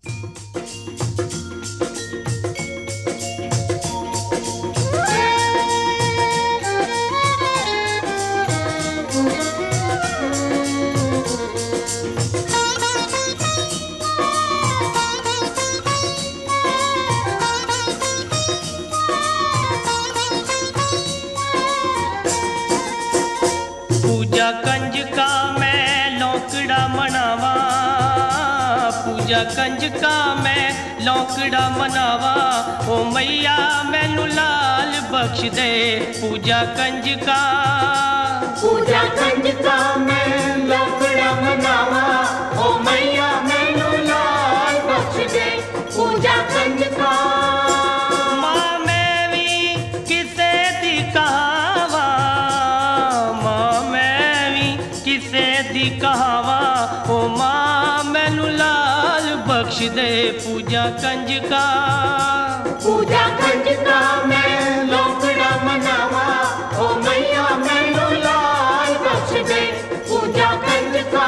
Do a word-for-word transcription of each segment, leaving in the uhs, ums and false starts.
पूजा कंजका मैं लौकड़ा मनावा, पूजा कंजका मैं लौकड़ा मनावा, ओ मैया मैनू लाल बख्श दे। पूजा कंजका पूजा कंजका मैं लौकड़ा मनावा, ओ मैया मैनू लाल बख्श दे। पूजा कंजका मां मैं भी किसे दी कहावा, मां मैं भी किसे दी कहावा, ओ मां मैनू लाल बख्श दे। पूजा कंजका पूजा कंजका मैं लौकड़ा मनावा, ओ मैया मैनू लाल बख्श दे। पूजा कंजका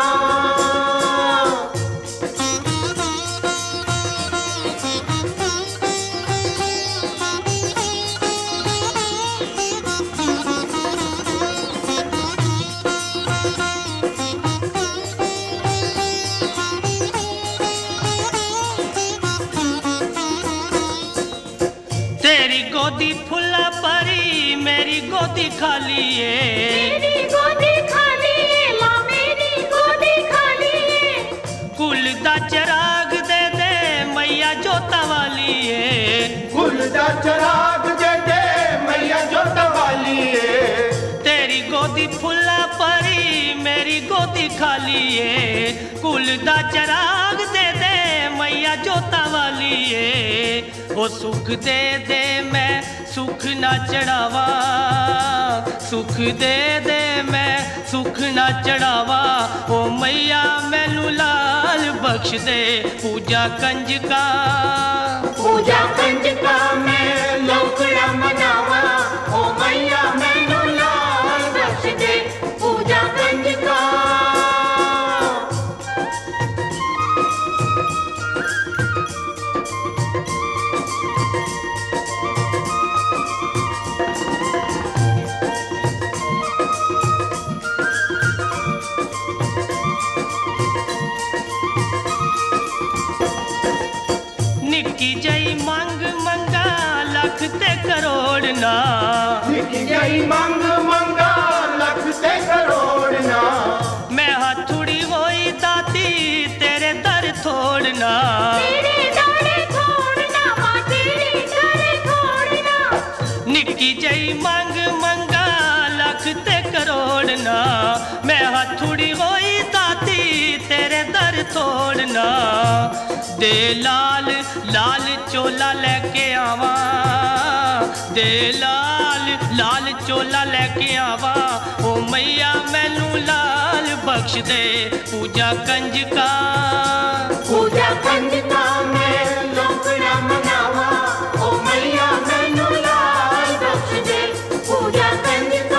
तेरी गोदी फुल्ला परी मेरी गोदी खाली है, मेरी गोदी खाली है, मां मेरी गोदी खाली है। कुल दा चराग दे दे मैया जोता वाली है, कुल दा चराग दे दे मैया जोता वाली है। तेरी गोदी फुल्ला परी मेरी गोदी खाली है, कुल दा चराग दे दे मैया जोता वाली है। ओ सुख दे दे मैं सुख ना चढ़ावा, सुख दे दे मैं सुख ना चढ़ावा, ओ मैया मैनू लाल बख्श दे। पूजा कंजका पूजा कंजका मैं लौकड़ा मनावा, ओ मैया मैनू लाल बख्श दे। पूजा कंजका निक्की जई मंग मंगा लख ते करोड़ ना, निकी जई मंग मंगा लख ते करोड़ ना। मैं हथुड़ी होई दाती तेरे दर थोड़ना, तेरे दाने छोड़ना, मां तेरे दाने छोड़ना। निक्की जई मंग मंगा लख ते करोड़ ना, मैं हथुड़ी होई दाती तेरे दर थोड़ना। दे लाल लाल चोला लेके आवा, दे लाल लाल चोला लेके आवा, ओ मैया मैनू लाल बख्श दे। पूजा कंजका पूजा कंजका मैं लौकड़ा मनावा, ओ मैया मैनू लाल बख्श दे। पूजा कंजका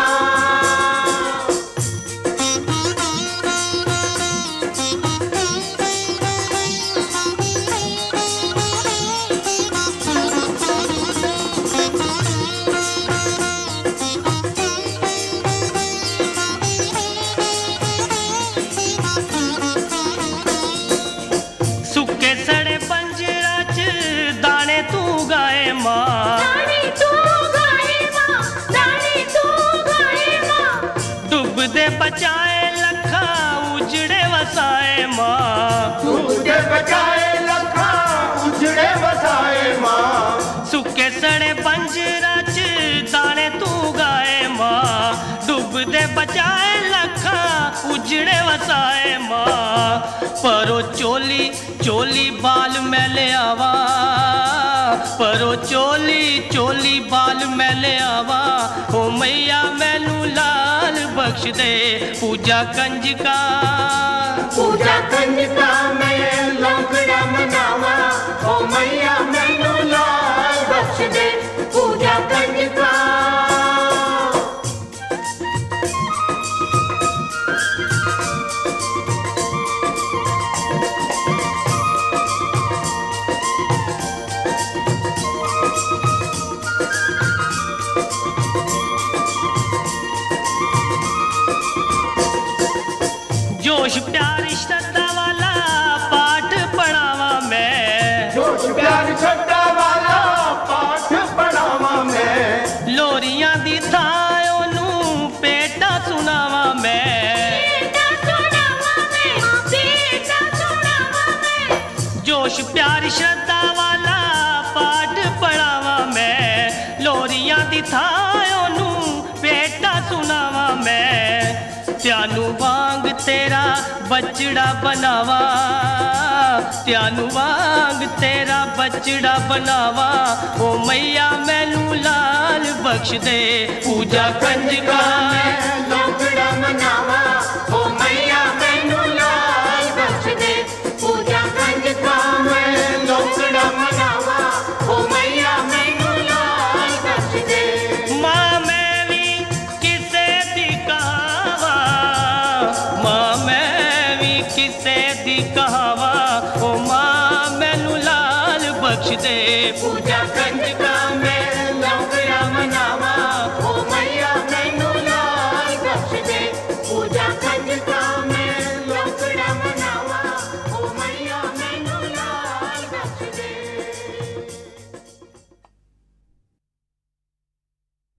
सुके सड़े पंजरा च दाने तू गाए मां, दाने तू गाए मां, दाने तू गाए मां। डुबदे बचाए लखा उजड़े वसाए मां, तुझे बचाए लखा उजड़े वसाए मां। सुके सड़े पंजरा च दाने तू गाए मां, डुबदे बचाए लखा उजड़े वसाए मां। परो चोली चोली बाल मैं ले आवा, परो चोली चोली बाल मैं ले आवा, ओ मैया मैनू लाल बख्श दे। पूजा कंजका पूजा कंजका मैं लौकड़ा मनावा, ओ मैया मैनू लाल बख्श दे। पूजा कंजका प्यार श्रद्धा वाला पाठ पढ़ावा मैं लोरियां दी थां ओनू पेटा सुनावा मैं बेटा सुनावा मैं बेटा सुनावा मैं जोश प्यार श्रद्धा वाला पाठ पढ़ावा मैं लोरियां दी थां ओनू पेटा सुनावा मैं त्यानू वांग तेरा बचड़ा बनावा त्यानू वांग तेरा बचड़ा बनावा ओ मैया मैनू लाल बख्श दे पूजा कंजका मैं लोकड़ा मनावा ओ मैया मैनू लाल बख्श दे पूजा कंजका मैं लोकड़ा मनावा ओ मैया मैनू लाल बख्श दे मां मैं भी किसे दी कहावा मां मैं भी किसे दी कहावा ओ मां मैनू लाल बख्श दे पूजा कंजका मैं